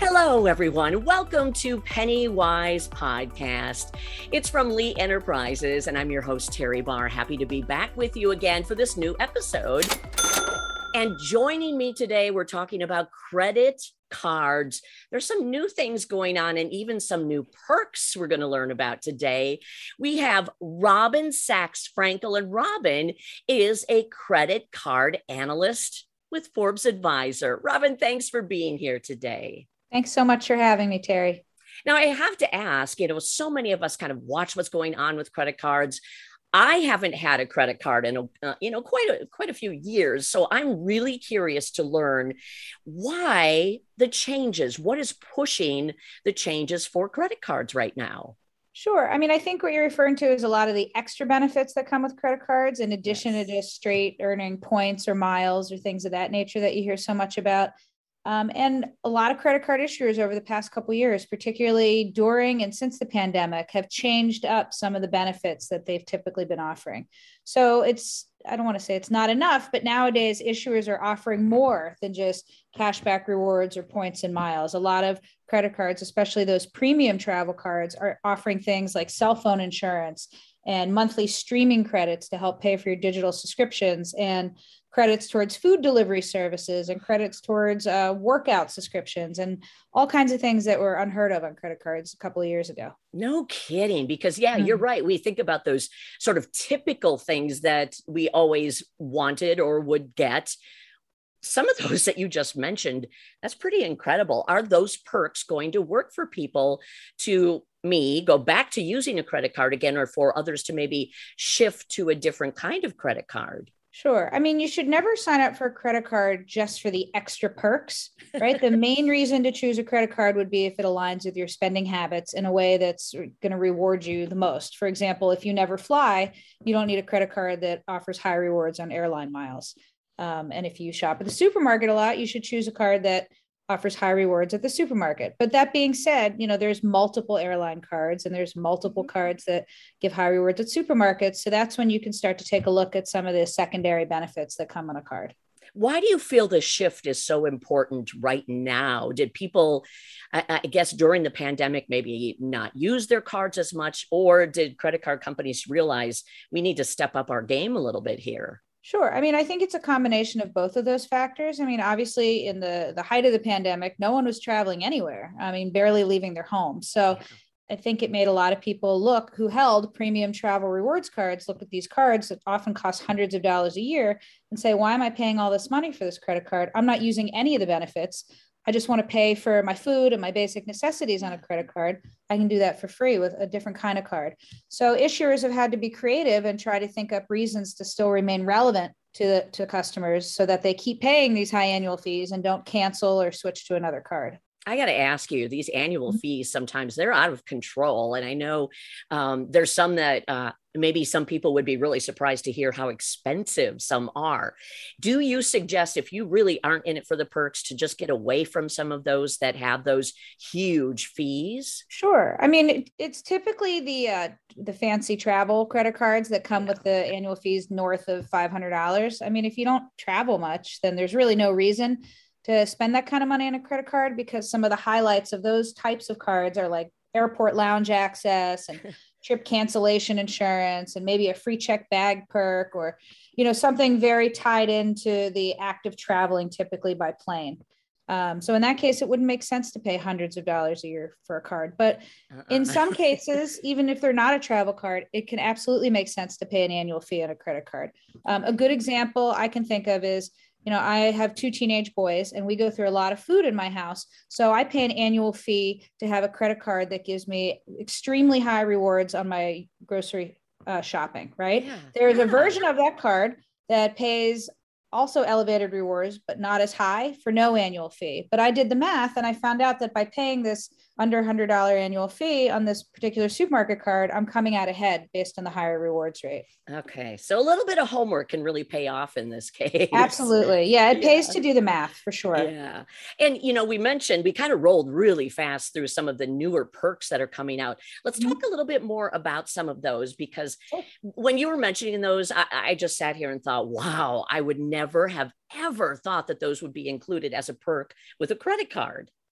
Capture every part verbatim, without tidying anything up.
Hello, everyone. Welcome to Pennywise Podcast. It's from Lee Enterprises, and I'm your host, Terry Barr. Happy to be back with you again for this new episode. And joining me today, we're talking about credit cards. There's some new things going on and even some new perks we're going to learn about today. We have Robin Sachs Frankel, and Robin is a credit card analyst with Forbes Advisor. Robin, thanks for being here today. Thanks so much for having me, Terry. Now, I have to ask, you know, so many of us kind of watch what's going on with credit cards. I haven't had a credit card in, a, uh, you know, quite a, quite a few years. So I'm really curious to learn why the changes, what is pushing the changes for credit cards right now? Sure. I mean, I think what you're referring to is a lot of the extra benefits that come with credit cards, in addition Yes. to just straight earning points or miles or things of that nature that you hear so much about. Um, and a lot of credit card issuers over the past couple of years, particularly during and since the pandemic, have changed up some of the benefits that they've typically been offering. So it's, I don't want to say it's not enough, but nowadays issuers are offering more than just cashback rewards or points and miles. A lot of credit cards, especially those premium travel cards, are offering things like cell phone insurance and monthly streaming credits to help pay for your digital subscriptions, and credits towards food delivery services, and credits towards uh, workout subscriptions, and all kinds of things that were unheard of on credit cards a couple of years ago. No kidding. Because yeah, Mm-hmm. you're right. We think about those sort of typical things that we always wanted or would get. Some of those that you just mentioned, that's pretty incredible. Are those perks going to work for people to me go back to using a credit card again, or for others to maybe shift to a different kind of credit card? Sure. I mean, you should never sign up for a credit card just for the extra perks, right? The main reason to choose a credit card would be if it aligns with your spending habits in a way that's going to reward you the most. For example, if you never fly, you don't need a credit card that offers high rewards on airline miles. Um, and if you shop at the supermarket a lot, you should choose a card that offers high rewards at the supermarket. But that being said, you know, there's multiple airline cards and there's multiple cards that give high rewards at supermarkets. So that's when you can start to take a look at some of the secondary benefits that come on a card. Why do you feel the shift is so important right now? Did people, I, I guess, during the pandemic, maybe not use their cards as much, or did credit card companies realize we need to step up our game a little bit here? Sure. I mean, I think it's a combination of both of those factors. I mean, obviously, in the, the height of the pandemic, no one was traveling anywhere. I mean, barely leaving their home. So Yeah. I think it made a lot of people look who held premium travel rewards cards, look at these cards that often cost hundreds of dollars a year and say, why am I paying all this money for this credit card? I'm not using any of the benefits. I just want to pay for my food and my basic necessities on a credit card. I can do that for free with a different kind of card. So issuers have had to be creative and try to think up reasons to still remain relevant to, to customers so that they keep paying these high annual fees and don't cancel or switch to another card. I got to ask you, these annual fees, sometimes they're out of control. And I know um, there's some that uh, maybe some people would be really surprised to hear how expensive some are. Do you suggest, if you really aren't in it for the perks, to just get away from some of those that have those huge fees? Sure. I mean, it, it's typically the uh, the fancy travel credit cards that come Yeah. with the annual fees north of five hundred dollars. I mean, if you don't travel much, then there's really no reason to spend that kind of money on a credit card, because some of the highlights of those types of cards are like airport lounge access and trip cancellation insurance, and maybe a free check bag perk, or, you know, something very tied into the act of traveling, typically by plane. Um, so in that case, it wouldn't make sense to pay hundreds of dollars a year for a card. But Uh-uh. in some cases, even if they're not a travel card, it can absolutely make sense to pay an annual fee on a credit card. Um, a good example I can think of is, you know, I have two teenage boys and we go through a lot of food in my house. So I pay an annual fee to have a credit card that gives me extremely high rewards on my grocery uh, shopping, right? Yeah. There's Yeah. a version of that card that pays also elevated rewards, but not as high, for no annual fee. But I did the math and I found out that by paying this under one hundred dollars annual fee on this particular supermarket card, I'm coming out ahead based on the higher rewards rate. Okay. So a little bit of homework can really pay off in this case. Absolutely. Yeah, it pays Yeah. to do the math for sure. Yeah. And, you know, we mentioned, we kind of rolled really fast through some of the newer perks that are coming out. Let's Mhm. talk a little bit more about some of those, because Sure. when you were mentioning those, I, I just sat here and thought, wow, I would never have ever thought that those would be included as a perk with a credit card.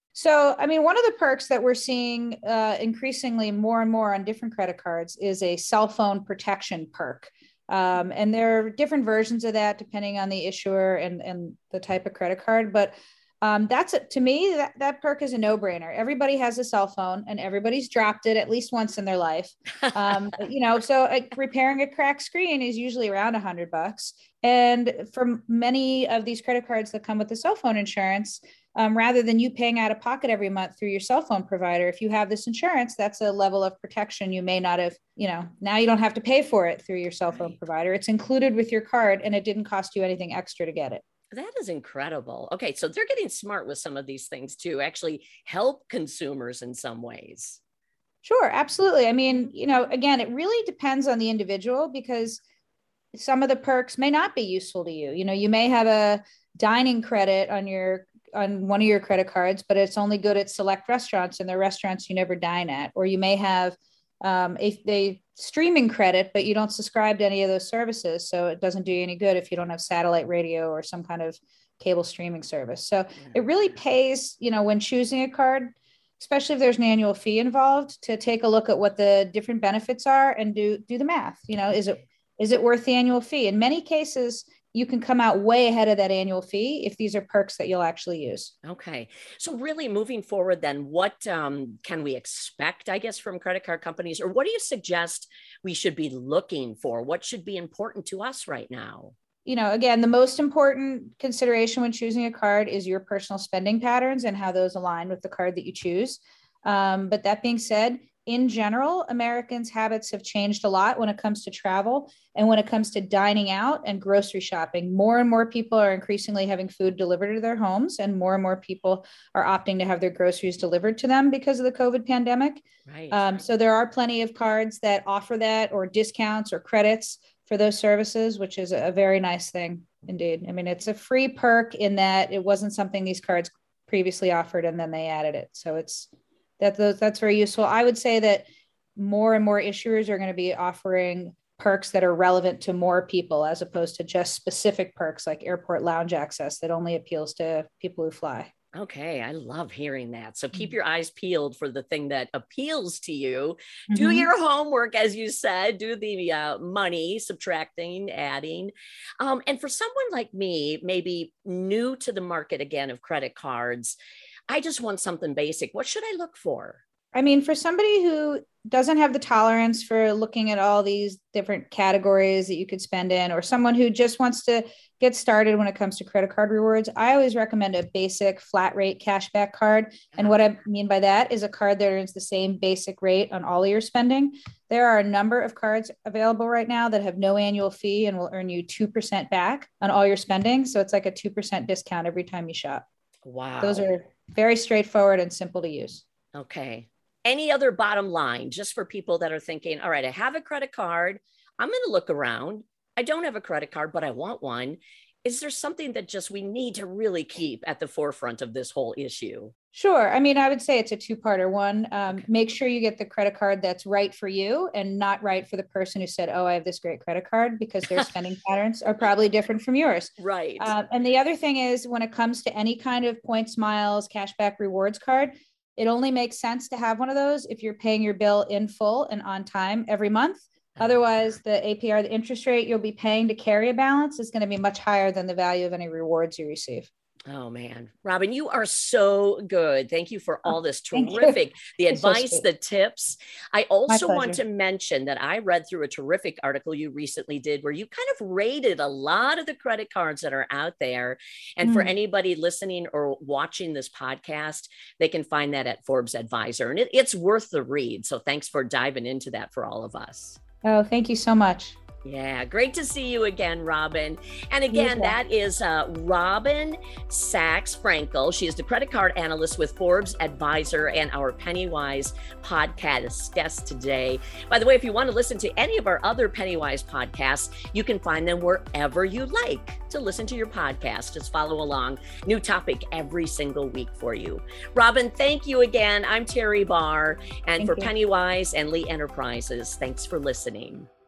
So, I mean, one of the perks that we're seeing uh, increasingly more and more on different credit cards is a cell phone protection perk. Um, and there are different versions of that depending on the issuer and, and the type of credit card. But um, that's it. To me, that, that perk is a no-brainer. Everybody has a cell phone and everybody's dropped it at least once in their life. Um, you know, so uh, repairing a cracked screen is usually around a hundred bucks. And for many of these credit cards that come with the cell phone insurance, Um, rather than you paying out of pocket every month through your cell phone provider, if you have this insurance, that's a level of protection you may not have, you know, now you don't have to pay for it through your cell phone provider. It's included with your card and it didn't cost you anything extra to get it. That is incredible. Okay, so they're getting smart with some of these things to actually help consumers in some ways. Sure, absolutely. I mean, you know, again, it really depends on the individual because some of the perks may not be useful to you. You know, you may have a dining credit on your on one of your credit cards, but it's only good at select restaurants and the restaurants you never dine at. Or you may have um, a, a streaming credit, but you don't subscribe to any of those services. So it doesn't do you any good if you don't have satellite radio or some kind of cable streaming service. So it really pays, you know, when choosing a card, especially if there's an annual fee involved, to take a look at what the different benefits are and do, do the math. You know, is it, is it worth the annual fee? In many cases, you can come out way ahead of that annual fee if these are perks that you'll actually use. Okay. So really moving forward, then what um, can we expect, I guess, from credit card companies, or what do you suggest we should be looking for? What should be important to us right now? You know, again, the most important consideration when choosing a card is your personal spending patterns and how those align with the card that you choose. Um, but that being said, in general, Americans' habits have changed a lot when it comes to travel and when it comes to dining out and grocery shopping. More and more people are increasingly having food delivered to their homes, and more and more people are opting to have their groceries delivered to them because of the COVID pandemic. Right. Um, so there are plenty of cards that offer that, or discounts or credits for those services, which is a very nice thing indeed. I mean, it's a free perk in that it wasn't something these cards previously offered and then they added it. So it's That, that's very useful. I would say that more and more issuers are going to be offering perks that are relevant to more people as opposed to just specific perks like airport lounge access that only appeals to people who fly. Okay, I love hearing that. So keep your eyes peeled for the thing that appeals to you. Mm-hmm. Do your homework, as you said, do the uh, money, subtracting, adding. Um, and for someone like me, maybe new to the market again of credit cards, I just want something basic. What should I look for? I mean, for somebody who doesn't have the tolerance for looking at all these different categories that you could spend in, or someone who just wants to get started when it comes to credit card rewards, I always recommend a basic flat rate cashback card. And what I mean by that is a card that earns the same basic rate on all of your spending. There are a number of cards available right now that have no annual fee and will earn you two percent back on all your spending. So it's like a two percent discount every time you shop. Wow. Those are very straightforward and simple to use. Okay. Any other bottom line, just for people that are thinking, all right, I have a credit card. I'm going to look around. I don't have a credit card, but I want one. Is there something that just we need to really keep at the forefront of this whole issue? Sure. I mean, I would say it's a two-parter. One, um, okay. Make sure you get the credit card that's right for you and not right for the person who said, oh, I have this great credit card, because their spending patterns are probably different from yours. Right. Uh, and the other thing is, when it comes to any kind of points, miles, cashback, rewards card, it only makes sense to have one of those if you're paying your bill in full and on time every month. Otherwise, the A P R, the interest rate you'll be paying to carry a balance, is going to be much higher than the value of any rewards you receive. Oh, man. Robin, you are so good. Thank you for all this terrific, the advice, so the tips. I also want to mention that I read through a terrific article you recently did where you kind of rated a lot of the credit cards that are out there. And mm. for anybody listening or watching this podcast, they can find that at Forbes Advisor. And it, it's worth the read. So thanks for diving into that for all of us. Oh, thank you so much. Yeah, great to see you again, Robin. And again, that is uh, Robin Sachs Frankel. She is the credit card analyst with Forbes Advisor and our Pennywise podcast guest today. By the way, if you want to listen to any of our other Pennywise podcasts, you can find them wherever you like to listen to your podcast. Just follow along. New topic every single week for you. Robin, thank you again. I'm Terry Barr. And thank for you. Pennywise and Lee Enterprises, thanks for listening.